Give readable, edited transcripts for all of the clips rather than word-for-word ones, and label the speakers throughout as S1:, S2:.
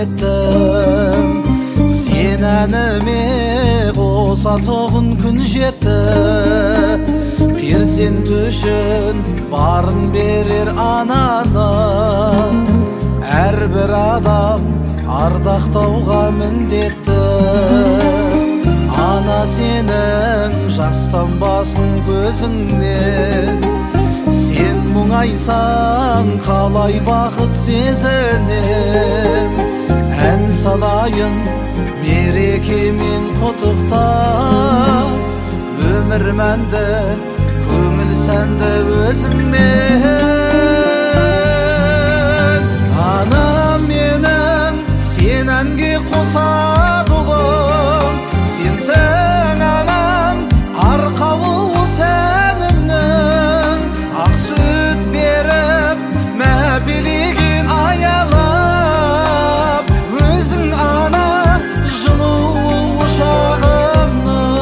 S1: еттім, сен әніме қоса тоғын күн жетті. Перзент үшін барын берер ананы, әрбір адам ардақтауға міндетті. Ана сенің жастанбасын көзіңнен, сен мұңайсаң қалай бақыт сезінем. Ән салайын мерекемен құттықтап, өмір мәнді көңіл сәнді өзіңмен. Анам менің сен әнге қосадығым, сенсің анам арқауы сәнімнің. Ақ сүт беріп мәпелеген аялап, өзің ана жылу ошағымның.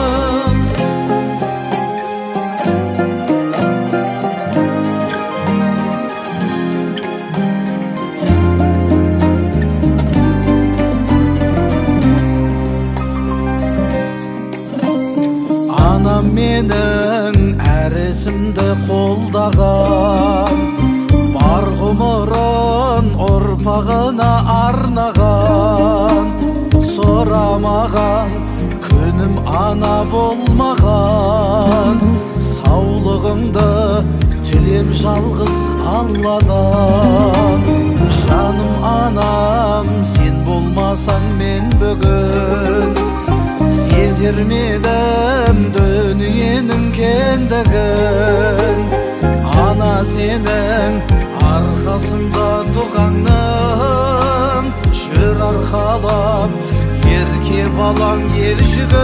S1: Анам менің әр ісімді қолдаған, бар ғұмырын ұрпағына арнаған. Сұрамаған күнім ана болмаған, саулығыңды тілем жалғыз Алладан. Жаным анам, сен болмасаң мен бүгін сезер медім дүниенің кеңдігін. Ана сенің арқасында туғаным, жүр арқалап ерке балаң ел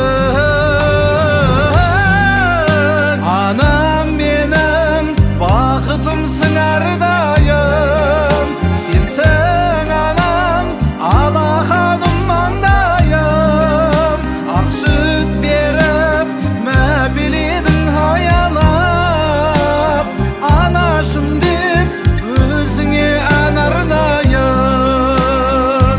S1: жүгін. Анам менің бақытымсың әрдайым, сенсің анам алақаным маңдайым. Ақ сүт беріп мәпеледің аялап, анашым деп өзіңе ән арнайын.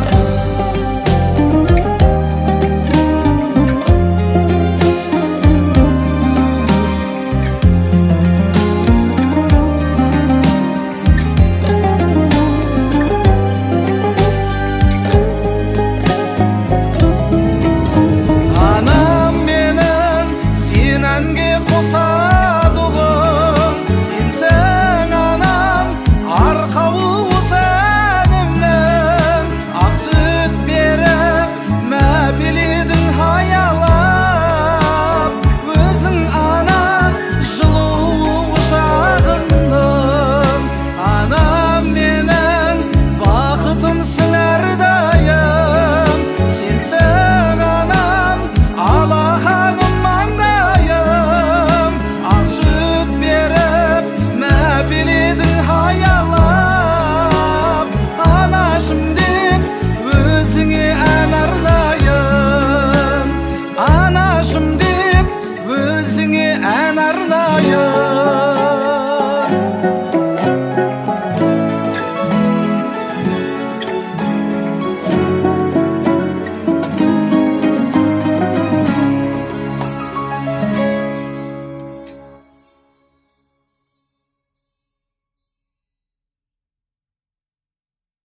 S1: Анам менің сен әнге қосадығым, сенсің анам арқауы сәнімнің. Ақ сүт беріп мәпеледің аялап, өзің ана жылу ошағымның. Анам менің бақытымсың әрдайым, сенсің анам алақаным маңдайым. Ақ сүт беріп мәпеледің аялап, анашым деп өзіңе ән арнайын. Анашым деп өзіңе ән арнайын.